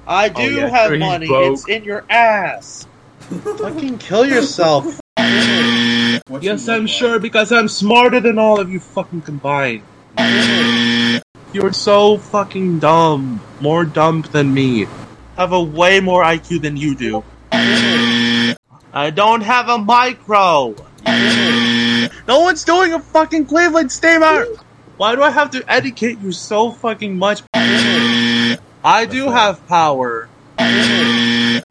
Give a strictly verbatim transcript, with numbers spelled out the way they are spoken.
I do oh, yeah, have sure, money. broke. It's in your ass. Fucking kill yourself. What Yes, you I'm look sure because I'm smarter than all of you fucking combined. You're so fucking dumb. More dumb than me. Have a way more I Q than you do. I don't have a micro. No one's doing a fucking Cleveland steamer. Why do I have to educate you so fucking much? I do have power.